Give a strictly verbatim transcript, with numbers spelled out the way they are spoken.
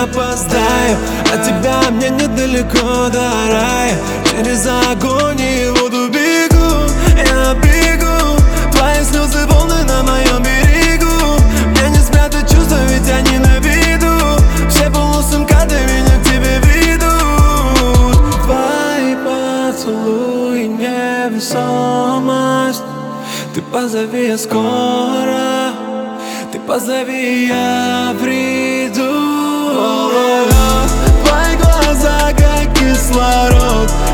опоздаю. От тебя мне недалеко до рая. Через огонь и воду бегу, я бегу. Твои слезы волны на моем берегу. Мне не спрятать чувства, ведь они на виду. Все полусымкаты меня к тебе ведут. Твои поцелуи невесомость. Ты позови, я скоро. Ты позови, я приду. Твои глаза как кислород.